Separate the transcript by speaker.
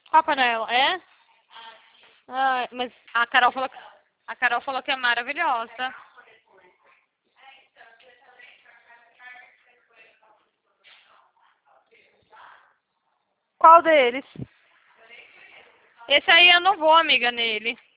Speaker 1: Papai Noel, é? Ah, mas a Carol falou que é maravilhosa. Qual deles? Esse aí eu não vou, amiga, nele.